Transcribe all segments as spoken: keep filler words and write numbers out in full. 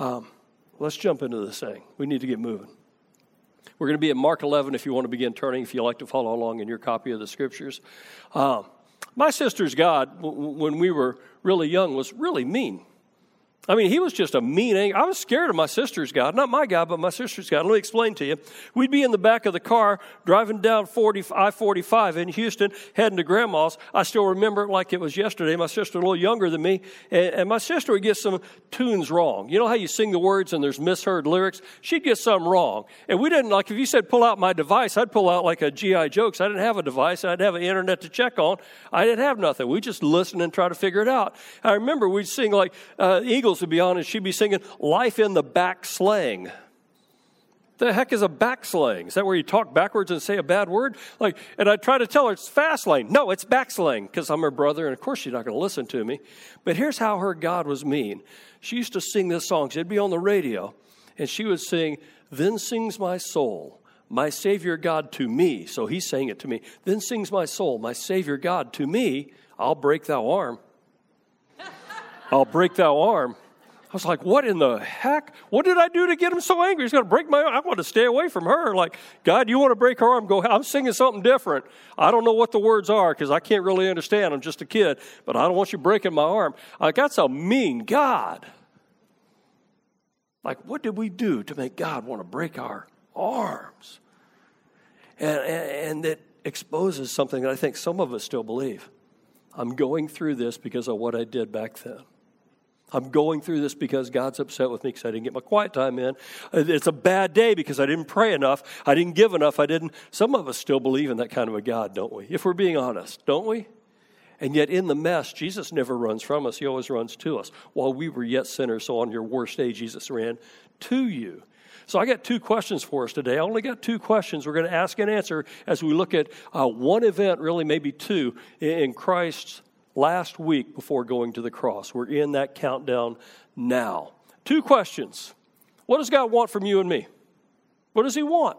Um, let's jump into this thing. We need to get moving. We're going to be at Mark eleven if you want to begin turning, if you like to follow along in your copy of the Scriptures. Um, my sister's God, w- when we were really young, was really mean. I mean, he was just a mean, ang- I was scared of my sister's God. Not my God, but my sister's God. Let me explain to you. We'd be in the back of the car driving down I forty-five in Houston, heading to Grandma's. I still remember it like it was yesterday. My sister a little younger than me, and, and my sister would get some tunes wrong. You know how you sing the words and there's misheard lyrics? She'd get some wrong. And we didn't, like, if you said pull out my device, I'd pull out like a G I Joe, because I didn't have a device. I'd have an internet to check on. I didn't have nothing. We just listened and try to figure it out. I remember we'd sing like uh, Eagles would be on, and she'd be singing "Life in the Back Slang." The heck is a back slang? Is that where you talk backwards and say a bad word? Like, and I try to tell her it's fast lane. No, it's back slang, because I'm her brother, and of course she's not going to listen to me. But here's how her God was mean. She used to sing this song. She'd be on the radio, and she would sing, "Then sings my soul, my Savior God to me." So he's saying it to me. "Then sings my soul, my Savior God to me, I'll break thou arm. I'll break thou arm." I was like, what in the heck? What did I do to get him so angry? He's going to break my arm. I want to stay away from her. Like, God, you want to break her arm? Go. I'm singing something different. I don't know what the words are because I can't really understand. I'm just a kid. But I don't want you breaking my arm. Like, that's a mean God. Like, what did we do to make God want to break our arms? And, and, and it exposes something that I think some of us still believe. I'm going through this because of what I did back then. I'm going through this because God's upset with me because I didn't get my quiet time in. It's a bad day because I didn't pray enough. I didn't give enough. I didn't. Some of us still believe in that kind of a God, don't we? If we're being honest, don't we? And yet in the mess, Jesus never runs from us. He always runs to us. While we were yet sinners, so on your worst day, Jesus ran to you. So I got two questions for us today. I only got two questions we're going to ask and answer as we look at uh, one event, really maybe two, in Christ's last week before going to the cross. We're in that countdown now. Two questions. What does God want from you and me? What does he want?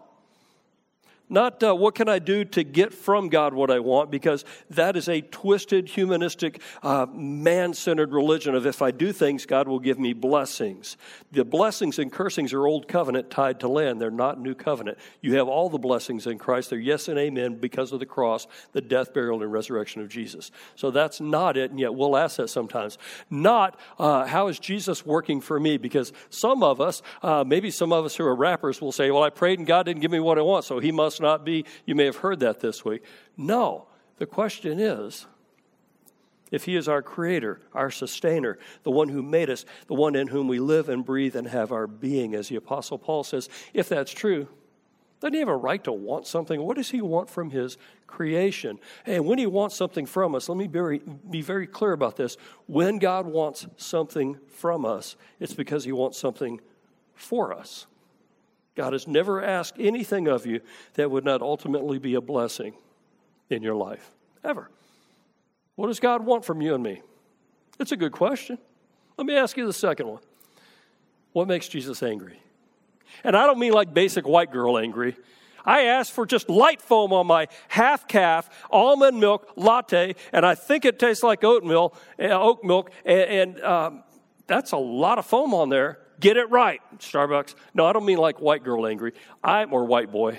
Not uh, what can I do to get from God what I want, because that is a twisted, humanistic, uh, man-centered religion of if I do things, God will give me blessings. The blessings and cursings are old covenant tied to land. They're not new covenant. You have all the blessings in Christ. They're yes and amen because of the cross, the death, burial, and resurrection of Jesus. So that's not it, and yet we'll ask that sometimes. Not uh, how is Jesus working for me, because some of us, uh, maybe some of us who are rappers will say, well, I prayed and God didn't give me what I want, so he must not be. You may have heard that this week. No, the question is, if he is our creator, our sustainer, the one who made us, the one in whom we live and breathe and have our being, as the Apostle Paul says, if that's true, doesn't he have a right to want something? What does he want from his creation? And when he wants something from us, let me be very, be very clear about this. When God wants something from us, it's because he wants something for us. God has never asked anything of you that would not ultimately be a blessing in your life, ever. What does God want from you and me? It's a good question. Let me ask you the second one. What makes Jesus angry? And I don't mean like basic white girl angry. I asked for just light foam on my half-calf almond milk latte, and I think it tastes like oatmeal, uh, oat milk, and, and um, that's a lot of foam on there. Get it right, Starbucks. No, I don't mean like white girl angry. I'm or white boy.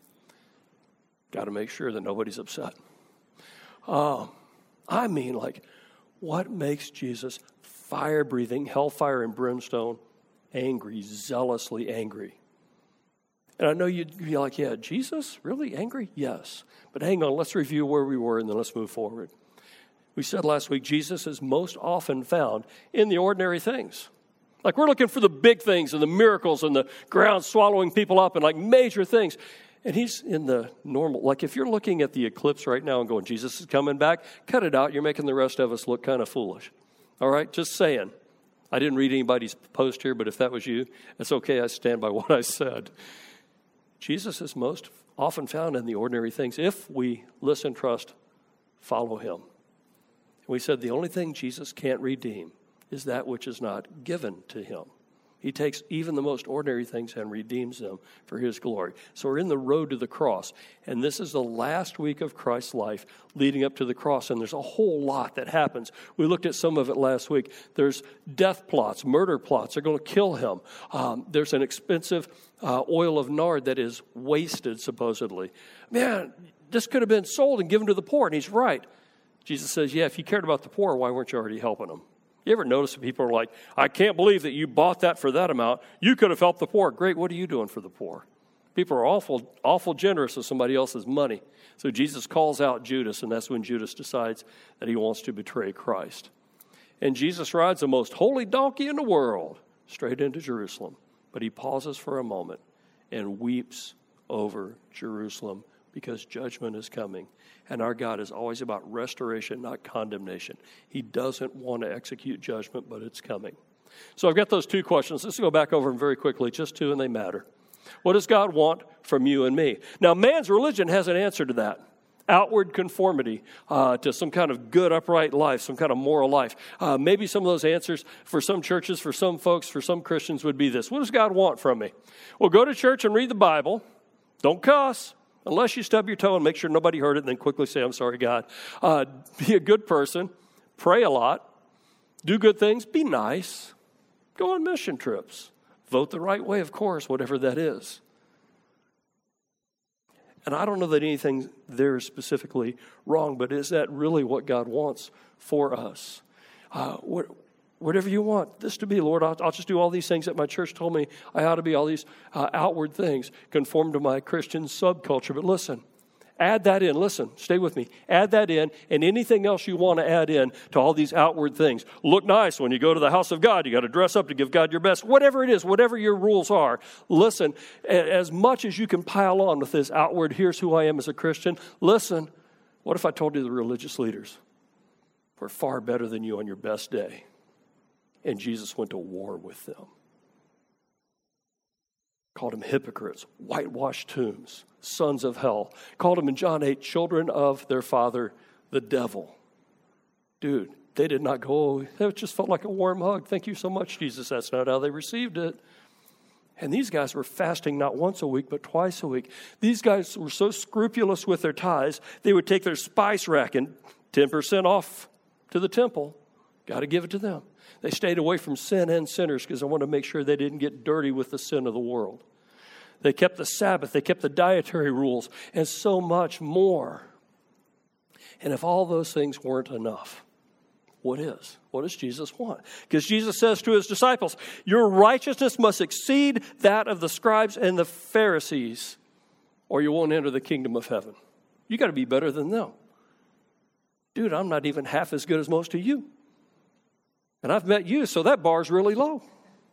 Got to make sure that nobody's upset. Um, I mean like, what makes Jesus fire-breathing, hellfire and brimstone, angry, zealously angry? And I know you'd be like, yeah, Jesus? Really angry? Yes. But hang on, let's review where we were and then let's move forward. We said last week, Jesus is most often found in the ordinary things. Like we're looking for the big things and the miracles and the ground swallowing people up and like major things. And he's in the normal, like if you're looking at the eclipse right now and going, Jesus is coming back, cut it out. You're making the rest of us look kind of foolish. All right, just saying. I didn't read anybody's post here, but if that was you, it's okay. I stand by what I said. Jesus is most often found in the ordinary things. If we listen, trust, follow him. We said the only thing Jesus can't redeem is that which is not given to him. He takes even the most ordinary things and redeems them for his glory. So we're in the road to the cross. And this is the last week of Christ's life leading up to the cross. And there's a whole lot that happens. We looked at some of it last week. There's death plots, murder plots. They're going to kill him. Um, there's an expensive uh, oil of nard that is wasted, supposedly. Man, this could have been sold and given to the poor. And he's right. Jesus says, yeah, if you cared about the poor, why weren't you already helping them? You ever notice that people are like, I can't believe that you bought that for that amount. You could have helped the poor. Great, what are you doing for the poor? People are awful, awful generous with somebody else's money. So Jesus calls out Judas, and that's when Judas decides that he wants to betray Christ. And Jesus rides the most holy donkey in the world straight into Jerusalem. But he pauses for a moment and weeps over Jerusalem because judgment is coming. And our God is always about restoration, not condemnation. He doesn't want to execute judgment, but it's coming. So I've got those two questions. Let's go back over them very quickly, just two, and they matter. What does God want from you and me? Now, man's religion has an answer to that. Outward conformity uh, to some kind of good, upright life, some kind of moral life. Uh, maybe some of those answers for some churches, for some folks, for some Christians would be this. What does God want from me? Well, go to church and read the Bible. Don't cuss. Unless you stub your toe and make sure nobody heard it and then quickly say, I'm sorry, God. Uh, be a good person. Pray a lot. Do good things. Be nice. Go on mission trips. Vote the right way, of course, whatever that is. And I don't know that anything there is specifically wrong, but is that really what God wants for us? Uh, what, whatever you want this to be, Lord, I'll, I'll just do all these things that my church told me I ought to be, all these uh, outward things, conform to my Christian subculture. But listen, add that in. Listen, stay with me. Add that in, and anything else you want to add in to all these outward things. Look nice when you go to the house of God. You got to dress up to give God your best. Whatever it is, whatever your rules are, listen, as much as you can pile on with this outward, here's who I am as a Christian, listen, what if I told you the religious leaders were far better than you on your best day? And Jesus went to war with them. Called them hypocrites, whitewashed tombs, sons of hell. Called them in John eight, children of their father, the devil. Dude, they did not go, it just felt like a warm hug. Thank you so much, Jesus. That's not how they received it. And these guys were fasting not once a week, but twice a week. These guys were so scrupulous with their tithes, they would take their spice rack and ten percent off to the temple. Got to give it to them. They stayed away from sin and sinners because I want to make sure they didn't get dirty with the sin of the world. They kept the Sabbath. They kept the dietary rules and so much more. And if all those things weren't enough, what is? What does Jesus want? Because Jesus says to his disciples, your righteousness must exceed that of the scribes and the Pharisees, or you won't enter the kingdom of heaven. You got to be better than them. Dude, I'm not even half as good as most of you. And I've met you, so that bar's really low.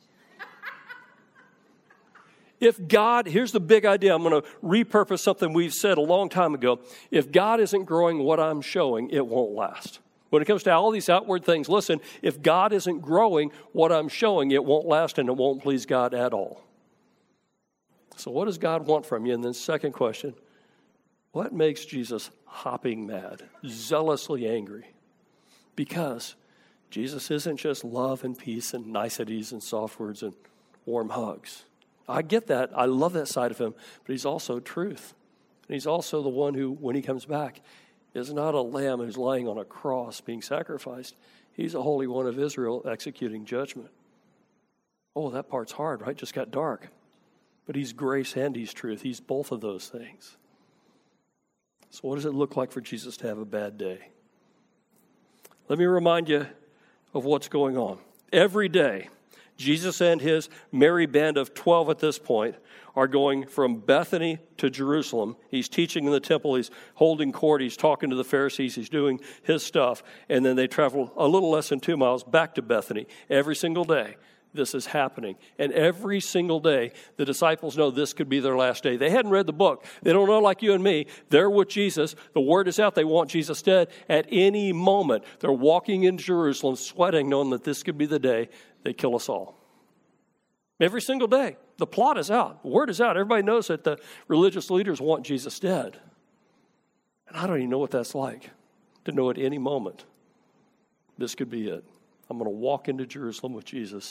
If God, here's the big idea. I'm going to repurpose something we've said a long time ago. If God isn't growing what I'm showing, it won't last. When it comes to all these outward things, listen, if God isn't growing what I'm showing, it won't last and it won't please God at all. So what does God want from you? And then second question, what makes Jesus hopping mad, zealously angry? Because Jesus isn't just love and peace and niceties and soft words and warm hugs. I get that. I love that side of him. But he's also truth. And he's also the one who, when he comes back, is not a lamb who's lying on a cross being sacrificed. He's a Holy One of Israel executing judgment. Oh, that part's hard, right? Just got dark. But he's grace and he's truth. He's both of those things. So what does it look like for Jesus to have a bad day? Let me remind you of what's going on. Every day, Jesus and his merry band of twelve at this point are going from Bethany to Jerusalem. He's teaching in the temple. He's holding court. He's talking to the Pharisees. He's doing his stuff. And then they travel a little less than two miles back to Bethany. Every single day, this is happening. And every single day, the disciples know this could be their last day. They hadn't read the book. They don't know like you and me. They're with Jesus. The word is out. They want Jesus dead. At any moment, they're walking in Jerusalem, sweating, knowing that this could be the day they kill us all. Every single day. The plot is out. The word is out. Everybody knows that the religious leaders want Jesus dead. And I don't even know what that's like, to know at any moment this could be it. I'm going to walk into Jerusalem with Jesus.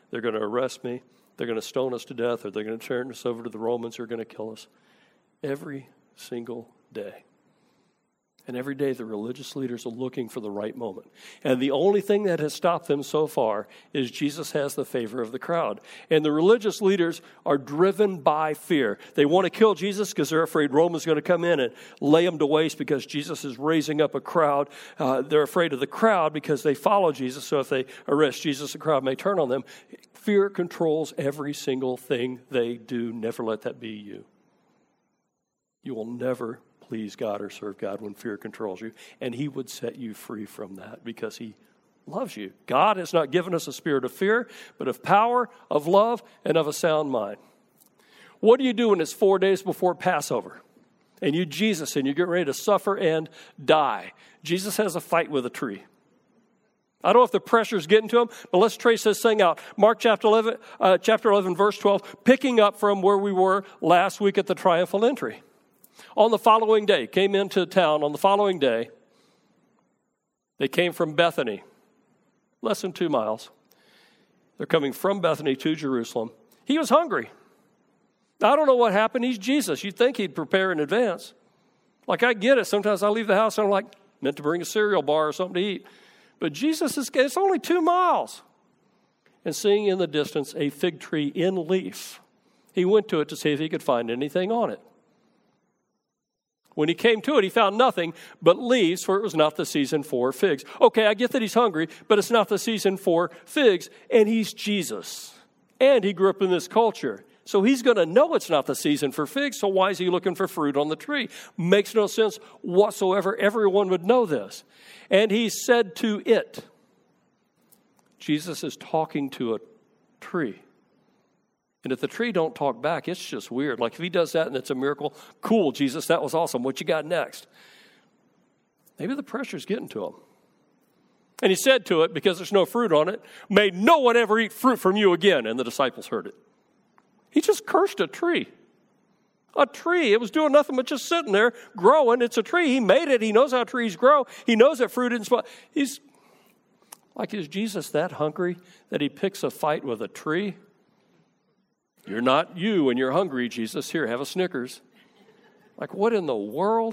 they're going to arrest me, they're going to stone us to death, or they're going to turn us over to the Romans who are going to kill us. Every single day. And every day the religious leaders are looking for the right moment. And the only thing that has stopped them so far is Jesus has the favor of the crowd. And the religious leaders are driven by fear. They want to kill Jesus because they're afraid Rome is going to come in and lay them to waste because Jesus is raising up a crowd. Uh, they're afraid of the crowd because they follow Jesus. So if they arrest Jesus, the crowd may turn on them. Fear controls every single thing they do. Never let that be you. You will never please God or serve God when fear controls you. And he would set you free from that because he loves you. God has not given us a spirit of fear, but of power, of love, and of a sound mind. What do you do when it's four days before Passover? And you, Jesus, and you get ready to suffer and die. Jesus has a fight with a tree. I don't know if the pressure's getting to him, but let's trace this thing out. Mark chapter eleven, uh, chapter eleven, verse twelve, picking up from where we were last week at the triumphal entry. On the following day, came into town on the following day. They came from Bethany, less than two miles. They're coming from Bethany to Jerusalem. He was hungry. I don't know what happened. He's Jesus. You'd think he'd prepare in advance. Like, I get it. Sometimes I leave the house and I'm like, meant to bring a cereal bar or something to eat. But Jesus is, it's only two miles. And seeing in the distance a fig tree in leaf, he went to it to see if he could find anything on it. When he came to it, he found nothing but leaves, for it was not the season for figs. Okay, I get that he's hungry, but it's not the season for figs. And he's Jesus. And he grew up in this culture. So he's going to know it's not the season for figs, so why is he looking for fruit on the tree? Makes no sense whatsoever. Everyone would know this. And he said to it, Jesus is talking to a tree. And if the tree don't talk back, it's just weird. Like if he does that and it's a miracle, cool, Jesus, that was awesome. What you got next? Maybe the pressure's getting to him. And he said to it, because there's no fruit on it, may no one ever eat fruit from you again. And the disciples heard it. He just cursed a tree. A tree. It was doing nothing but just sitting there growing. It's a tree. He made it. He knows how trees grow. He knows that fruit is. He's like, is Jesus that hungry that he picks a fight with a tree? You're not you when you're hungry, Jesus. Here, have a Snickers. Like, what in the world?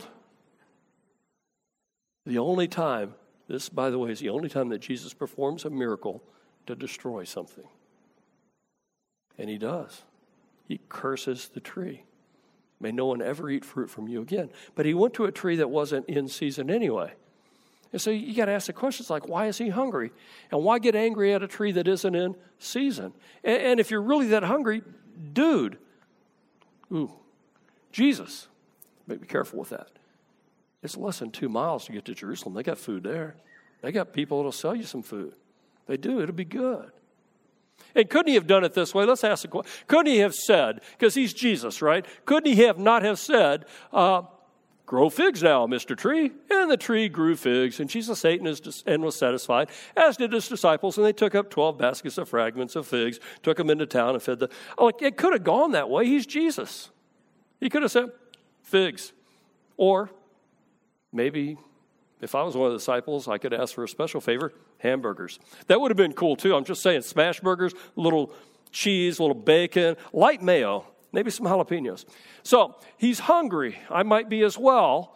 The only time, this, by the way, is the only time that Jesus performs a miracle to destroy something. And he does. He curses the tree. May no one ever eat fruit from you again. But he went to a tree that wasn't in season anyway. And so you got to ask the questions like, why is he hungry? And why get angry at a tree that isn't in season? And, and if you're really that hungry, dude, ooh, Jesus, be careful with that. It's less than two miles to get to Jerusalem. They got food there. They got people that'll sell you some food. They do. It'll be good. And couldn't he have done it this way? Let's ask the question. Couldn't he have said, because he's Jesus, right? Couldn't he have not have said, uh, grow figs now, Mister Tree? And the tree grew figs, and Jesus ate and, his, and was satisfied, as did his disciples, and they took up twelve baskets of fragments of figs, took them into town and fed the... Oh, it could have gone that way. He's Jesus. He could have said, figs. Or maybe if I was one of the disciples, I could ask for a special favor, hamburgers. That would have been cool, too. I'm just saying, smash burgers, a little cheese, a little bacon, light mayo, maybe some jalapenos. So he's hungry. I might be as well.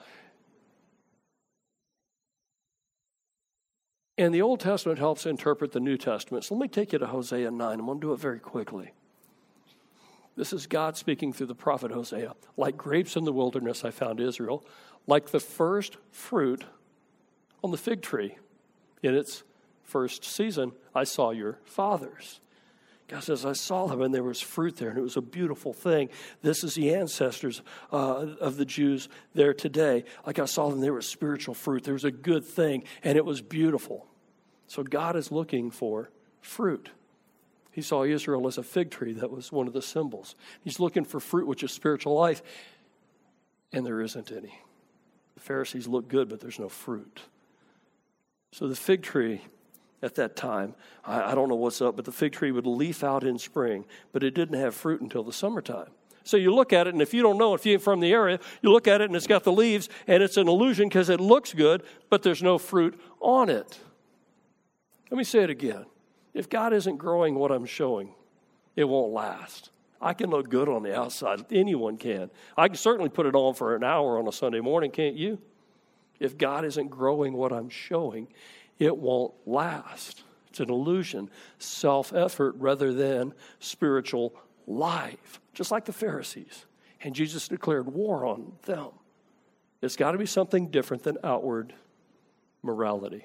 And the Old Testament helps interpret the New Testament. So let me take you to Hosea nine. I'm going to do it very quickly. This is God speaking through the prophet Hosea. Like grapes in the wilderness, I found Israel. Like the first fruit on the fig tree in its first season, I saw your fathers. God says, I saw them and there was fruit there and it was a beautiful thing. This is the ancestors uh, of the Jews there today. Like I saw them, there was spiritual fruit. There was a good thing and it was beautiful. So God is looking for fruit. He saw Israel as a fig tree. That was one of the symbols. He's looking for fruit, which is spiritual life. And there isn't any. The Pharisees look good, but there's no fruit. So the fig tree at that time, I, I don't know what's up, but the fig tree would leaf out in spring, but it didn't have fruit until the summertime. So you look at it, and if you don't know, if you're from the area, you look at it, and it's got the leaves, and it's an illusion because it looks good, but there's no fruit on it. Let me say it again. If God isn't growing what I'm showing, it won't last. I can look good on the outside. Anyone can. I can certainly put it on for an hour on a Sunday morning, can't you? If God isn't growing what I'm showing, it won't last. It's an illusion, self-effort rather than spiritual life, just like the Pharisees. And Jesus declared war on them. It's got to be something different than outward morality.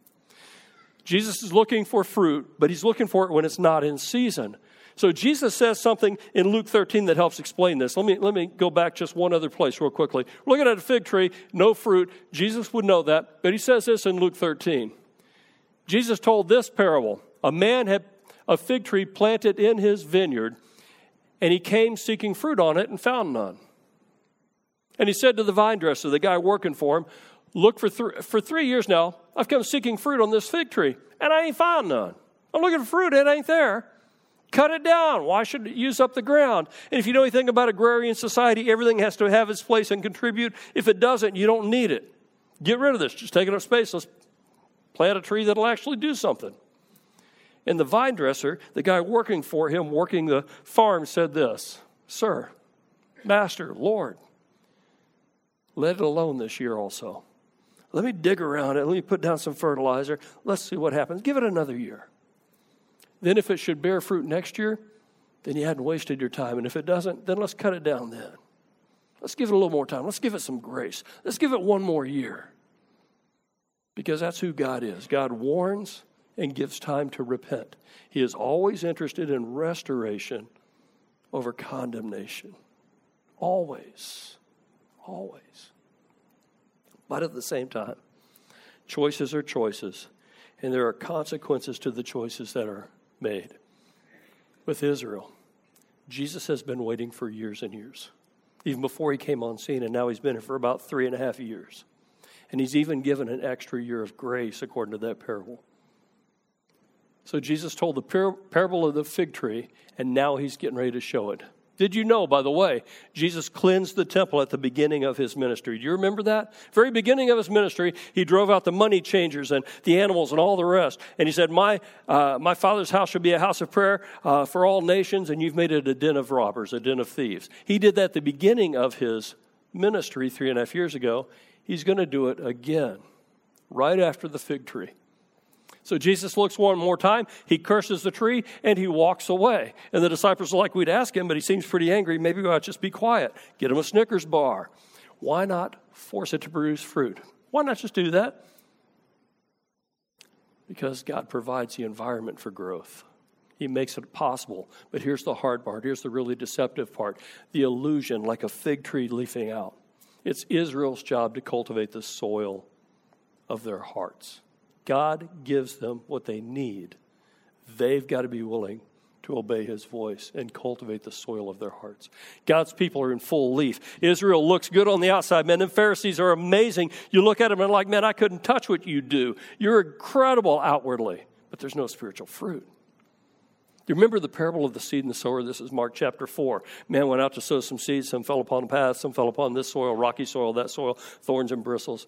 Jesus is looking for fruit, but he's looking for it when it's not in season. So Jesus says something in Luke thirteen that helps explain this. Let me, let me go back just one other place real quickly. We're looking at a fig tree, no fruit. Jesus would know that, but he says this in Luke thirteen. Jesus told this parable. A man had a fig tree planted in his vineyard, and he came seeking fruit on it and found none. And he said to the vine dresser, the guy working for him, look, for, th- for three years now, I've come seeking fruit on this fig tree, and I ain't found none. I'm looking for fruit, it ain't there. Cut it down. Why should it use up the ground? And if you know anything about agrarian society, everything has to have its place and contribute. If it doesn't, you don't need it. Get rid of this. Just taking up space. Let's plant a tree that'll actually do something. And the vine dresser, the guy working for him, working the farm, said this, Sir, Master, Lord, let it alone this year also. Let me dig around it. Let me put down some fertilizer. Let's see what happens. Give it another year. Then if it should bear fruit next year, then you hadn't wasted your time. And if it doesn't, then let's cut it down then. Let's give it a little more time. Let's give it some grace. Let's give it one more year. Because that's who God is. God warns and gives time to repent. He is always interested in restoration over condemnation. Always. Always. But at the same time, choices are choices. And there are consequences to the choices that are made. With Israel, Jesus has been waiting for years and years, even before he came on scene, and now he's been here for about three and a half years. And he's even given an extra year of grace according to that parable. So Jesus told the par- parable of the fig tree, and now he's getting ready to show it. Did you know, by the way, Jesus cleansed the temple at the beginning of his ministry? Do you remember that? Very beginning of his ministry, he drove out the money changers and the animals and all the rest. And he said, my uh, my Father's house shall be a house of prayer uh, for all nations, and you've made it a den of robbers, a den of thieves. He did that at the beginning of his ministry three and a half years ago. He's going to do it again, right after the fig tree. So Jesus looks one more time, he curses the tree, and he walks away. And the disciples are like, we'd ask him, but he seems pretty angry. Maybe we ought to just be quiet. Get him a Snickers bar. Why not force it to produce fruit? Why not just do that? Because God provides the environment for growth. He makes it possible. But here's the hard part. Here's the really deceptive part. The illusion, like a fig tree leafing out. It's Israel's job to cultivate the soil of their hearts. God gives them what they need. They've got to be willing to obey his voice and cultivate the soil of their hearts. God's people are in full leaf. Israel looks good on the outside, man. The Pharisees are amazing. You look at them and like, man, I couldn't touch what you do. You're incredible outwardly, but there's no spiritual fruit. Do you remember the parable of the seed and the sower? This is Mark chapter four. Man went out to sow some seeds. Some fell upon the path. Some fell upon this soil, rocky soil, that soil, thorns and bristles.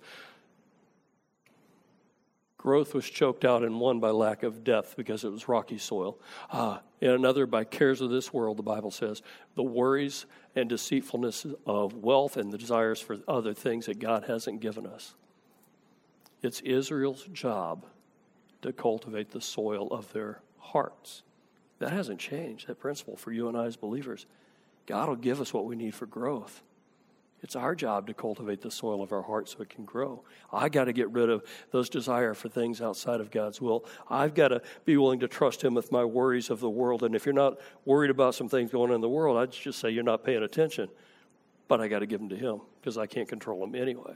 Growth was choked out in one by lack of depth because it was rocky soil. Uh, in another by cares of this world, the Bible says, the worries and deceitfulness of wealth and the desires for other things that God hasn't given us. It's Israel's job to cultivate the soil of their hearts. That hasn't changed, that principle for you and I as believers. God will give us what we need for growth. It's our job to cultivate the soil of our heart so it can grow. I got to get rid of those desire for things outside of God's will. I've got to be willing to trust him with my worries of the world. And if you're not worried about some things going on in the world, I'd just say you're not paying attention. But I got to give them to him because I can't control them anyway.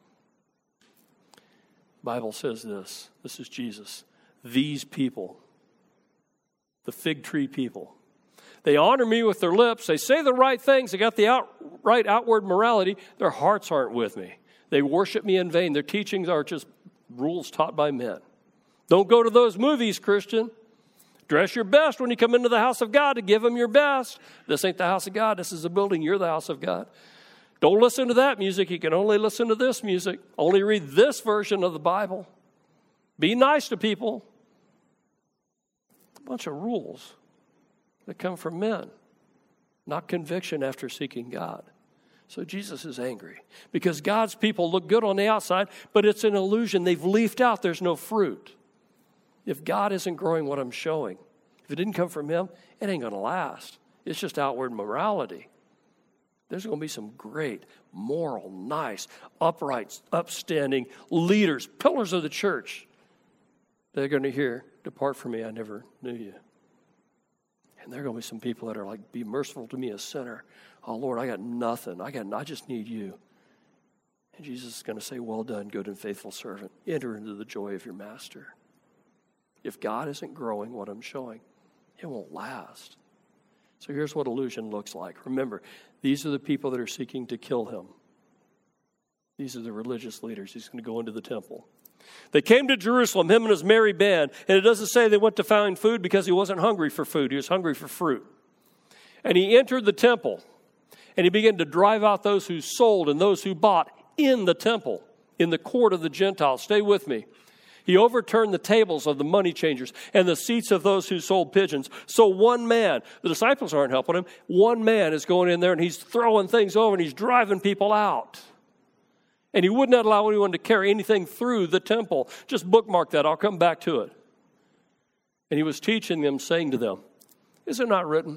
The Bible says this. This is Jesus. These people, the fig tree people, they honor me with their lips. They say the right things. They got the out, right outward morality. Their hearts aren't with me. They worship me in vain. Their teachings are just rules taught by men. Don't go to those movies, Christian. Dress your best when you come into the house of God to give them your best. This ain't the house of God. This is a building. You're the house of God. Don't listen to that music. You can only listen to this music. Only read this version of the Bible. Be nice to people. a bunch of rules that come from men, not conviction after seeking God. So Jesus is angry because God's people look good on the outside, but it's an illusion. They've leafed out. There's no fruit. If God isn't growing what I'm showing, if it didn't come from him, it ain't going to last. It's just outward morality. There's going to be some great, moral, nice, upright, upstanding leaders, pillars of the church. They're going to hear, depart from me, I never knew you. And there are going to be some people that are like, be merciful to me, a sinner. Oh, Lord, I got nothing. I got. I just need you. And Jesus is going to say, well done, good and faithful servant. Enter into the joy of your master. If God isn't growing what I'm showing, it won't last. So here's what illusion looks like. Remember, these are the people that are seeking to kill him. These are the religious leaders. He's going to go into the temple. They came to Jerusalem, him and his merry band, and it doesn't say they went to find food because he wasn't hungry for food. He was hungry for fruit. And he entered the temple, and he began to drive out those who sold and those who bought in the temple, in the court of the Gentiles. Stay with me. He overturned the tables of the money changers and the seats of those who sold pigeons. So one man, the disciples aren't helping him, one man is going in there and he's throwing things over and he's driving people out. And he would not allow anyone to carry anything through the temple. Just bookmark that. I'll come back to it. And he was teaching them, saying to them, is it not written,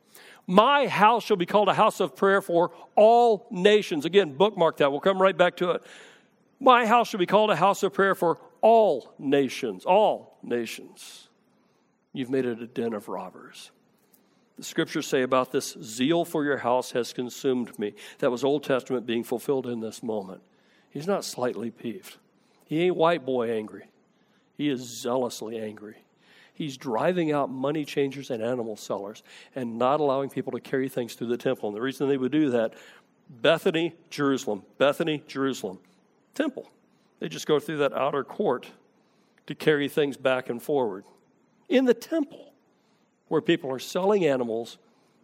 my house shall be called a house of prayer for all nations. Again, bookmark that. We'll come right back to it. My house shall be called a house of prayer for all nations. All nations. You've made it a den of robbers. The scriptures say about this, zeal for your house has consumed me. That was Old Testament being fulfilled in this moment. He's not slightly peeved. He ain't white boy angry. He is zealously angry. He's driving out money changers and animal sellers and not allowing people to carry things through the temple. And the reason they would do that, Bethany, Jerusalem, Bethany, Jerusalem, temple. They just go through that outer court to carry things back and forward. In the temple, where people are selling animals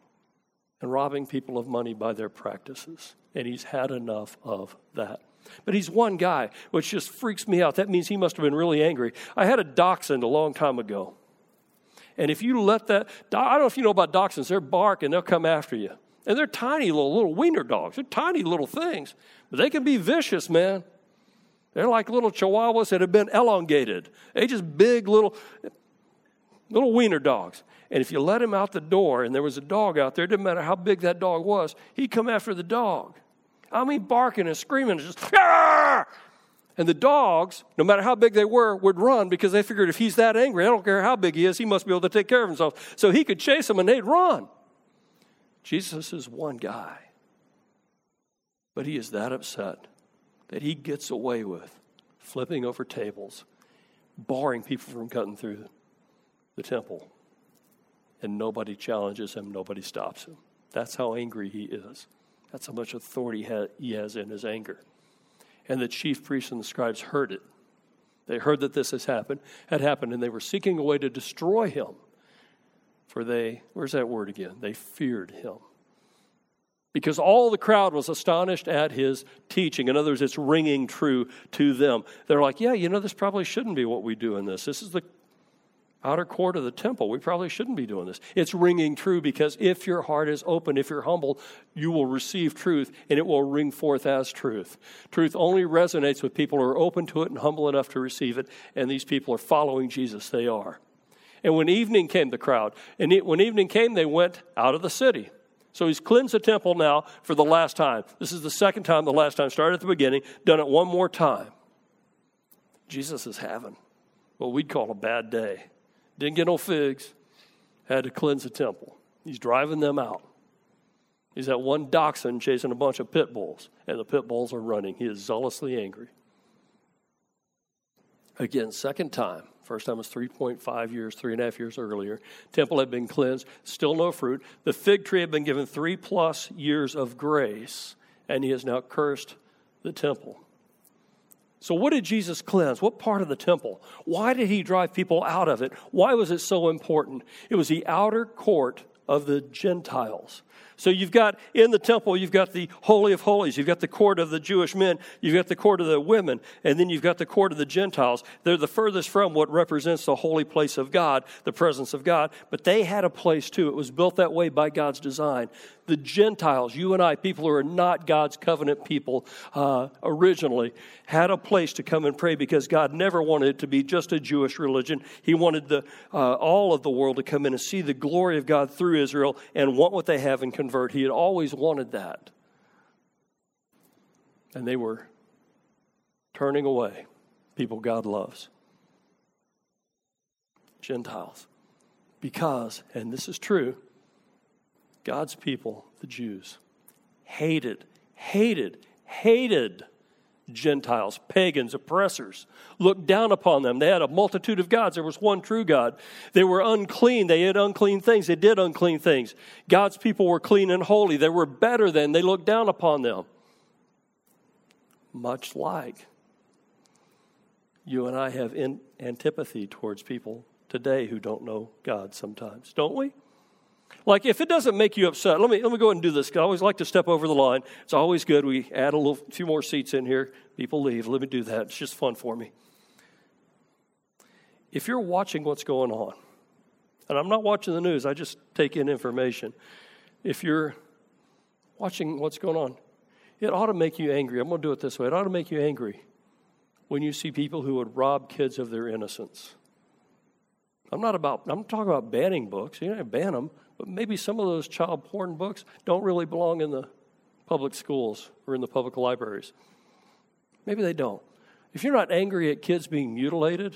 and robbing people of money by their practices. And he's had enough of that. But he's one guy, which just freaks me out. That means he must have been really angry. I had a dachshund a long time ago. And if you let that, I don't know if you know about dachshunds, they're bark and they'll come after you. And they're tiny little, little wiener dogs. They're tiny little things. But they can be vicious, man. They're like little chihuahuas that have been elongated. They just big little, little wiener dogs. And if you let him out the door and there was a dog out there, it didn't matter how big that dog was, he'd come after the dog. I mean, barking and screaming, and just, Arr! And the dogs, no matter how big they were, would run because they figured if he's that angry, I don't care how big he is, he must be able to take care of himself. So he could chase them and they'd run. Jesus is one guy. But he is that upset that he gets away with flipping over tables, barring people from cutting through the temple. And nobody challenges him, nobody stops him. That's how angry he is. That's how much authority he has in his anger. And the chief priests and the scribes heard it. They heard that this has happened, had happened, and they were seeking a way to destroy him. For they, where's that word again? They feared him. Because all the crowd was astonished at his teaching. In other words, it's ringing true to them. They're like, yeah, you know, this probably shouldn't be what we do in this. This is the outer court of the temple. We probably shouldn't be doing this. It's ringing true because if your heart is open, if you're humble, you will receive truth and it will ring forth as truth. Truth only resonates with people who are open to it and humble enough to receive it. And these people are following Jesus. They are. And when evening came, the crowd, and when evening came, they went out of the city. So he's cleansed the temple now for the last time. This is the second time, the last time. Started at the beginning, done it one more time. Jesus is having what we'd call a bad day. Didn't get no figs. Had to cleanse the temple. He's driving them out. He's that one dachshund chasing a bunch of pit bulls, and the pit bulls are running. He is zealously angry. Again, second time. First time was three point five years, three and a half years earlier. Temple had been cleansed, still no fruit. The fig tree had been given three plus years of grace, and he has now cursed the temple. So what did Jesus cleanse? What part of the temple? Why did he drive people out of it? Why was it so important? It was the outer court of the Gentiles. So you've got, in the temple, you've got the Holy of Holies, you've got the court of the Jewish men, you've got the court of the women, and then you've got the court of the Gentiles. They're the furthest from what represents the holy place of God, the presence of God, but they had a place too. It was built that way by God's design. The Gentiles, you and I, people who are not God's covenant people uh, originally, had a place to come and pray because God never wanted it to be just a Jewish religion. He wanted the uh, all of the world to come in and see the glory of God through Israel and want what they have and convert. He had always wanted that. And they were turning away people God loves. Gentiles. Because, and this is true, God's people, the Jews, hated, hated, hated Gentiles, pagans, oppressors, looked down upon them. They had a multitude of gods. There was one true God. They were unclean. They had unclean things. They did unclean things. God's people were clean and holy. They were better than. They looked down upon them. Much like you and I have in antipathy towards people today who don't know God sometimes, don't we? Like, if it doesn't make you upset, let me let me go ahead and do this. I always like to step over the line. It's always good. We add a little, few more seats in here. People leave. Let me do that. It's just fun for me. If you're watching what's going on, and I'm not watching the news, I just take in information. If you're watching what's going on, it ought to make you angry. I'm going to do it this way. It ought to make you angry when you see people who would rob kids of their innocence. I'm not about, I'm talking about banning books. You don't ban them. But maybe some of those child porn books don't really belong in the public schools or in the public libraries. Maybe they don't. If you're not angry at kids being mutilated,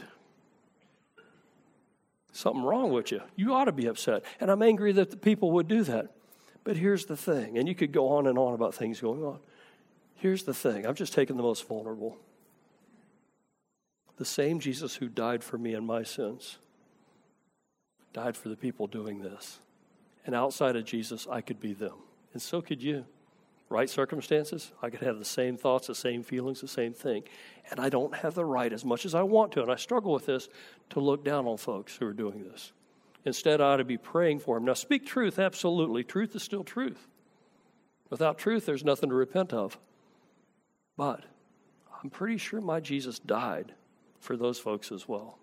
something wrong with you. You ought to be upset. And I'm angry that the people would do that. But here's the thing, and you could go on and on about things going on. Here's the thing. I'm just taking the most vulnerable. The same Jesus who died for me and my sins died for the people doing this. And outside of Jesus, I could be them. And so could you. Right circumstances, I could have the same thoughts, the same feelings, the same thing. And I don't have the right, as much as I want to, and I struggle with this, to look down on folks who are doing this. Instead, I ought to be praying for them. Now, speak truth, absolutely. Truth is still truth. Without truth, there's nothing to repent of. But I'm pretty sure my Jesus died for those folks as well.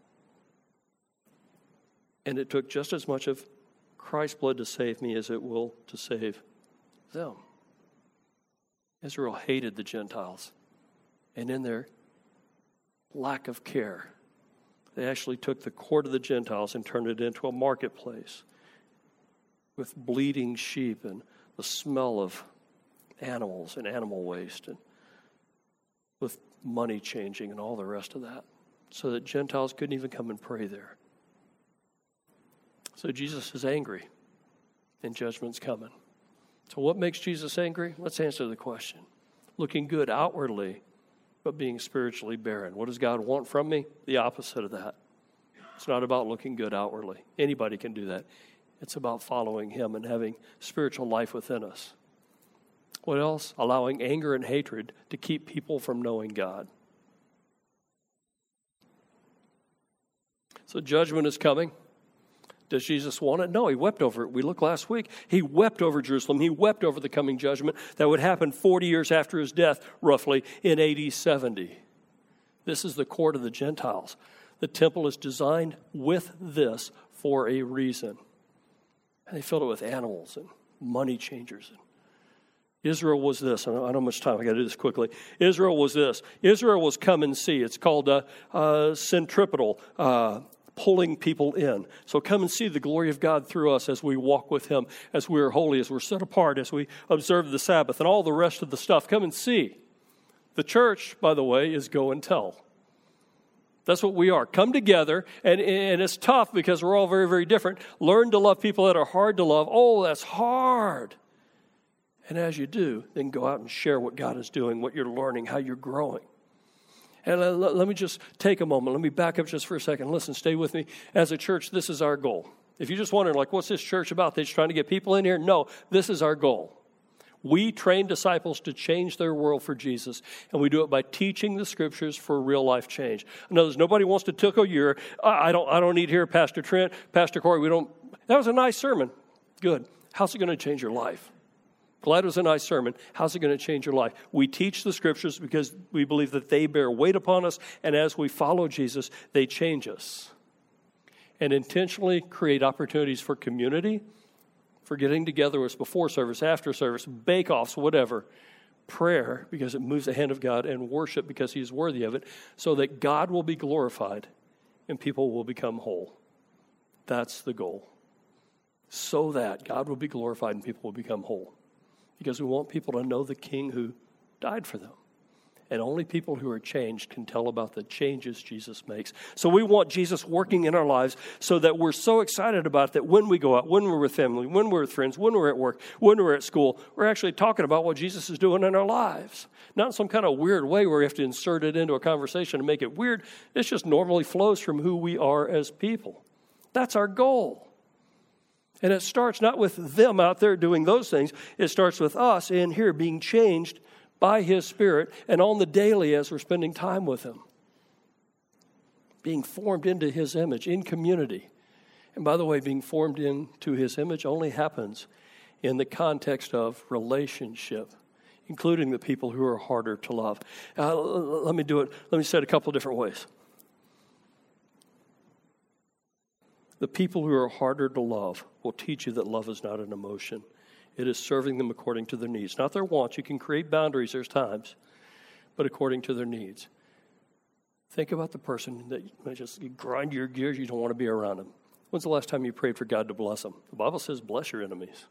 And it took just as much of Christ's blood to save me as it will to save them. Israel hated the Gentiles. And in their lack of care, they actually took the court of the Gentiles and turned it into a marketplace with bleeding sheep and the smell of animals and animal waste and with money changing and all the rest of that, so that Gentiles couldn't even come and pray there. So Jesus is angry, and judgment's coming. So what makes Jesus angry? Let's answer the question. Looking good outwardly, but being spiritually barren. What does God want from me? The opposite of that. It's not about looking good outwardly. Anybody can do that. It's about following Him and having spiritual life within us. What else? Allowing anger and hatred to keep people from knowing God. So judgment is coming. Does Jesus want it? No, He wept over it. We looked last week. He wept over Jerusalem. He wept over the coming judgment that would happen forty years after His death, roughly, in A D seventy. This is the court of the Gentiles. The temple is designed with this for a reason. And they filled it with animals and money changers. Israel was this. I don't know how much time. I got to do this quickly. Israel was this. Israel was come and see. It's called a, a centripetal uh pulling people in. So come and see the glory of God through us as we walk with Him, as we are holy, as we're set apart, as we observe the Sabbath and all the rest of the stuff. Come and see. The church, by the way, is go and tell. That's what we are. Come together, and, and it's tough because we're all very, very different. Learn to love people that are hard to love. Oh, that's hard. And as you do, then go out and share what God is doing, what you're learning, how you're growing. And let, let me just take a moment. Let me back up just for a second. Listen, stay with me. As a church, this is our goal. If you're just wondering, like, what's this church about? They're just trying to get people in here? No, this is our goal. We train disciples to change their world for Jesus, and we do it by teaching the Scriptures for real life change. I know there's nobody wants to tickle your, I don't, I don't need to hear Pastor Trent, Pastor Corey. We don't. That was a nice sermon. Good. How's it going to change your life? Glad it was a nice sermon. How's it going to change your life? We teach the Scriptures because we believe that they bear weight upon us, and as we follow Jesus, they change us. And intentionally create opportunities for community, for getting together with us before service, after service, bake-offs, whatever. Prayer, because it moves the hand of God, and worship, because He's worthy of it, so that God will be glorified and people will become whole. That's the goal. So that God will be glorified and people will become whole. Because we want people to know the King who died for them. And only people who are changed can tell about the changes Jesus makes. So we want Jesus working in our lives so that we're so excited about it that when we go out, when we're with family, when we're with friends, when we're at work, when we're at school, we're actually talking about what Jesus is doing in our lives. Not in some kind of weird way where we have to insert it into a conversation and make it weird. It just normally flows from who we are as people. That's our goal. And it starts not with them out there doing those things. It starts with us in here being changed by His Spirit and on the daily as we're spending time with Him. Being formed into His image in community. And by the way, being formed into His image only happens in the context of relationship, including the people who are harder to love. Uh, let me do it. Let me say it a couple of different ways. The people who are harder to love will teach you that love is not an emotion. It is serving them according to their needs. Not their wants. You can create boundaries, there's times, but according to their needs. Think about the person that you just you grind your gears, you don't want to be around them. When's the last time you prayed for God to bless them? The Bible says, bless your enemies.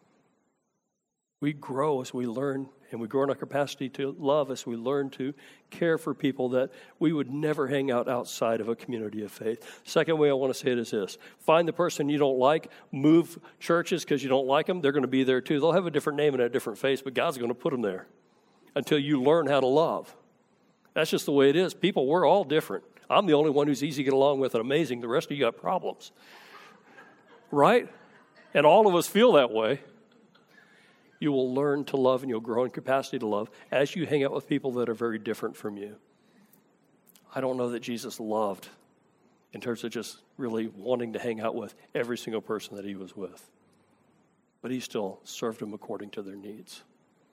We grow as we learn, and we grow in our capacity to love as we learn to care for people that we would never hang out outside of a community of faith. Second way I want to say it is this. Find the person you don't like, move churches because you don't like them. They're going to be there too. They'll have a different name and a different face, but God's going to put them there until you learn how to love. That's just the way it is. People, we're all different. I'm the only one who's easy to get along with and amazing. The rest of you got problems. Right? And all of us feel that way. You will learn to love and you'll grow in capacity to love as you hang out with people that are very different from you. I don't know that Jesus loved in terms of just really wanting to hang out with every single person that He was with. But He still served them according to their needs.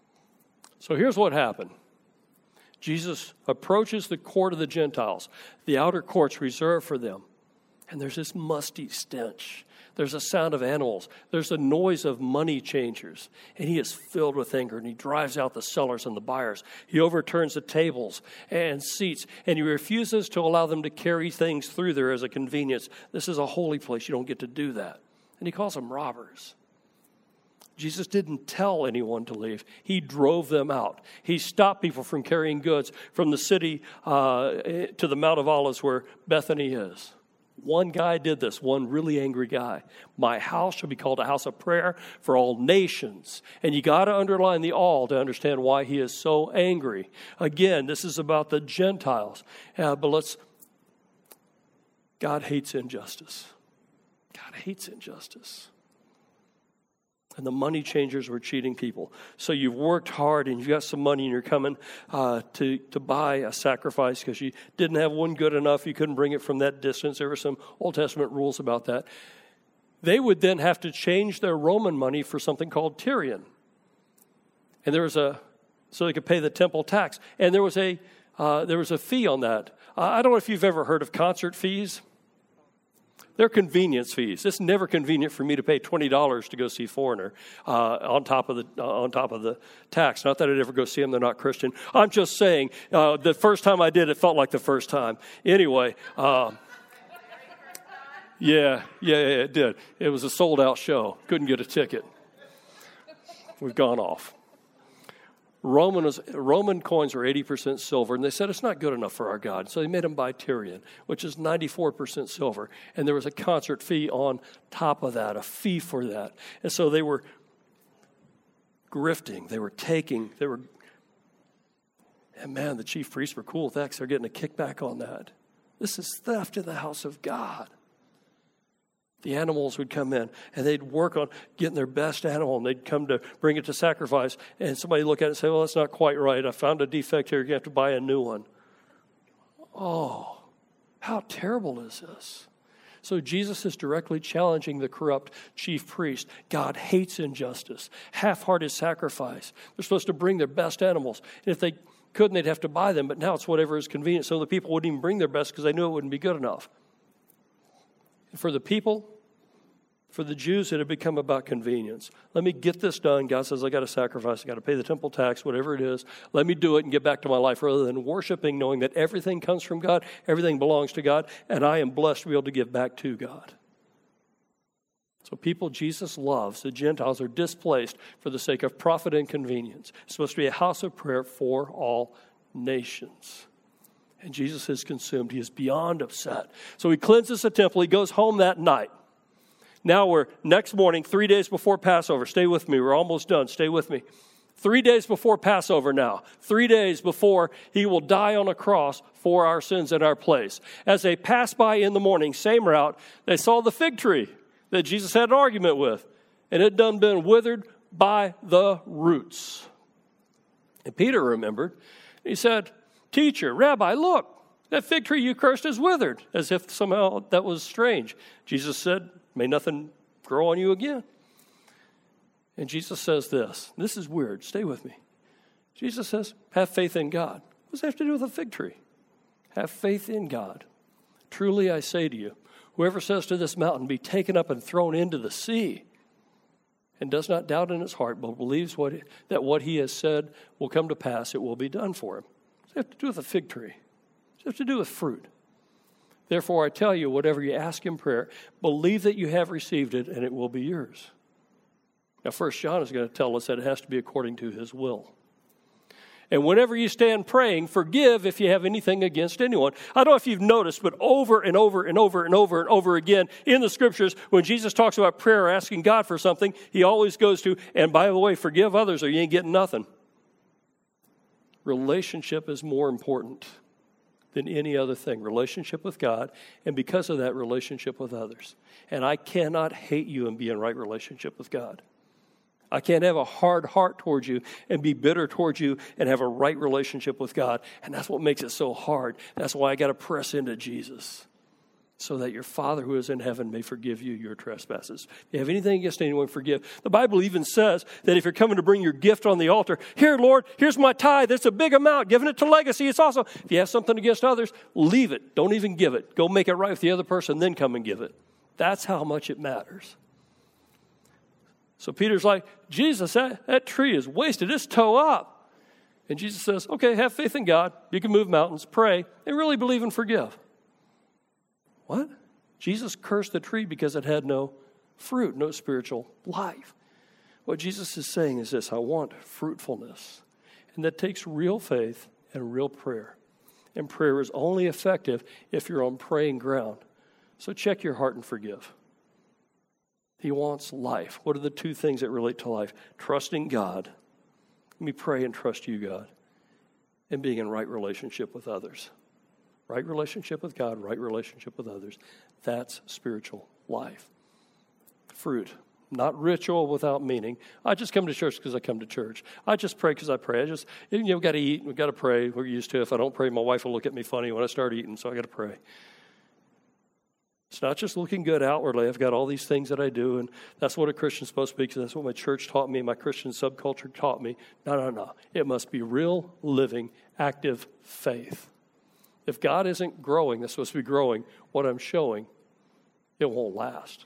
So here's what happened. Jesus approaches the court of the Gentiles, the outer courts reserved for them. And there's this musty stench. There's a sound of animals. There's a noise of money changers. And He is filled with anger, and He drives out the sellers and the buyers. He overturns the tables and seats, and He refuses to allow them to carry things through there as a convenience. This is a holy place. You don't get to do that. And He calls them robbers. Jesus didn't tell anyone to leave. He drove them out. He stopped people from carrying goods from the city uh, to the Mount of Olives where Bethany is. One guy did this, one really angry guy. My house shall be called a house of prayer for all nations. And you got to underline the all to understand why he is so angry. Again, this is about the Gentiles. Uh, but let's, God hates injustice. God hates injustice. And the money changers were cheating people. So you've worked hard and you've got some money and you're coming uh, to, to buy a sacrifice because you didn't have one good enough. You couldn't bring it from that distance. There were some Old Testament rules about that. They would then have to change their Roman money for something called Tyrian. And there was a, so they could pay the temple tax. And there was a, uh, there was a fee on that. Uh, I don't know if you've ever heard of concert fees. They're convenience fees. It's never convenient for me to pay twenty dollars to go see Foreigner uh, on top of the uh, on top of the tax. Not that I'd ever go see them; they're not Christian. I'm just saying. Uh, the first time I did, it felt like the first time. Anyway, uh, yeah, yeah, yeah, it did. It was a sold out show. Couldn't get a ticket. We've gone off. Roman, was, Roman coins were eighty percent silver, and they said it's not good enough for our God. So they made them buy Tyrian, which is ninety-four percent silver. And there was a concert fee on top of that, a fee for that. And so they were grifting, they were taking, they were, and man, the chief priests were cool with that because they're getting a kickback on that. This is theft in the house of God. The animals would come in, and they'd work on getting their best animal, and they'd come to bring it to sacrifice, and somebody would look at it and say, well, that's not quite right. I found a defect here. You have to buy a new one. Oh, how terrible is this? So Jesus is directly challenging the corrupt chief priest. God hates injustice, half-hearted sacrifice. They're supposed to bring their best animals. And if they couldn't, they'd have to buy them. But now it's whatever is convenient. So the people wouldn't even bring their best because they knew it wouldn't be good enough. And for the people, for the Jews, it had become about convenience. Let me get this done. God says, I got to sacrifice. I got to pay the temple tax, whatever it is. Let me do it and get back to my life rather than worshiping, knowing that everything comes from God, everything belongs to God, and I am blessed to be able to give back to God. So people Jesus loves, the Gentiles, are displaced for the sake of profit and convenience. It's supposed to be a house of prayer for all nations. And Jesus is consumed. He is beyond upset. So he cleanses the temple. He goes home that night. Now we're next morning, three days before Passover. Stay with me. We're almost done. Stay with me. Three days before Passover now. Three days before he will die on a cross for our sins in our place. As they passed by in the morning, same route, they saw the fig tree that Jesus had an argument with. And it had done been withered by the roots. And Peter remembered. He said, Teacher, Rabbi, look, that fig tree you cursed is withered. As if somehow that was strange. Jesus said, may nothing grow on you again. And Jesus says this. This is weird. Stay with me. Jesus says, have faith in God. What does that have to do with a fig tree? Have faith in God. Truly I say to you, whoever says to this mountain, be taken up and thrown into the sea, and does not doubt in his heart, but believes what, that what he has said will come to pass, it will be done for him. What does that have to do with a fig tree? What does it have to do with fruit? Therefore, I tell you, whatever you ask in prayer, believe that you have received it, and it will be yours. Now, First John is going to tell us that it has to be according to his will. And whenever you stand praying, forgive if you have anything against anyone. I don't know if you've noticed, but over and over and over and over and over again in the Scriptures, when Jesus talks about prayer or asking God for something, he always goes to, and by the way, forgive others or you ain't getting nothing. Relationship is more important than any other thing. Relationship with God, and because of that, relationship with others. And I cannot hate you and be in right relationship with God. I can't have a hard heart towards you and be bitter towards you and have a right relationship with God. And that's what makes it so hard. That's why I got to press into Jesus, so that your Father who is in heaven may forgive you your trespasses. If you have anything against anyone, forgive. The Bible even says that if you're coming to bring your gift on the altar, here, Lord, here's my tithe. It's a big amount. Giving it to legacy. It's also, if you have something against others, leave it. Don't even give it. Go make it right with the other person, then come and give it. That's how much it matters. So Peter's like, Jesus, that, that tree is wasted. It's toe up. And Jesus says, okay, have faith in God. You can move mountains, pray, and really believe and forgive. What? Jesus cursed the tree because it had no fruit, no spiritual life. What Jesus is saying is this: I want fruitfulness. And that takes real faith and real prayer. And prayer is only effective if you're on praying ground. So check your heart and forgive. He wants life. What are the two things that relate to life? Trusting God. Let me pray and trust you, God. And being in right relationship with others. Right relationship with God, right relationship with others. That's spiritual life. Fruit. Not ritual without meaning. I just come to church because I come to church. I just pray because I pray. I just, you know, we've got to eat. We've got to pray. We're used to it. If I don't pray, my wife will look at me funny when I start eating, so I got to pray. It's not just looking good outwardly. I've got all these things that I do, and that's what a Christian's supposed to be, because that's what my church taught me, my Christian subculture taught me. No, no, no. It must be real, living, active faith. If God isn't growing, that's supposed to be growing, what I'm showing, it won't last.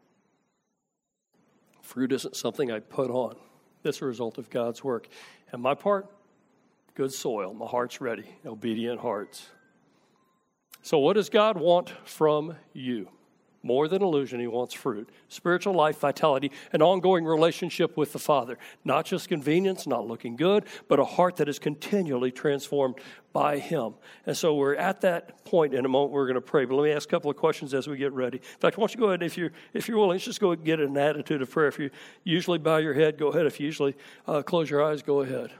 Fruit isn't something I put on. It's a result of God's work. And my part, good soil. My heart's ready. Obedient hearts. So what does God want from you? More than illusion, he wants fruit. Spiritual life, vitality, an ongoing relationship with the Father. Not just convenience, not looking good, but a heart that is continually transformed by him. And so we're at that point in a moment we're going to pray. But let me ask a couple of questions as we get ready. In fact, why don't you go ahead, if you're, if you're willing, let's just go and get an attitude of prayer. If you usually bow your head, go ahead. If you usually uh, close your eyes, go ahead.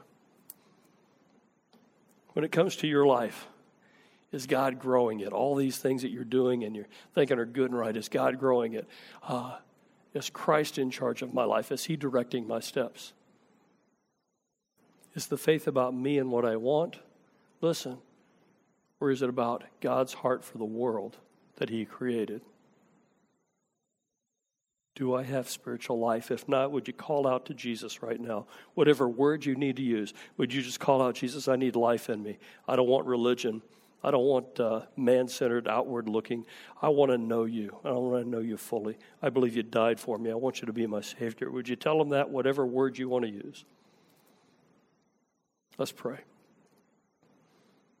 When it comes to your life, is God growing it? All these things that you're doing and you're thinking are good and right, is God growing it? Uh, is Christ in charge of my life? Is he directing my steps? Is the faith about me and what I want? Listen. Or is it about God's heart for the world that he created? Do I have spiritual life? If not, would you call out to Jesus right now? Whatever word you need to use, would you just call out, Jesus, I need life in me. I don't want religion. I don't want uh, man-centered, outward-looking. I want to know you. I want to know you fully. I believe you died for me. I want you to be my Savior. Would you tell him that, whatever word you want to use? Let's pray.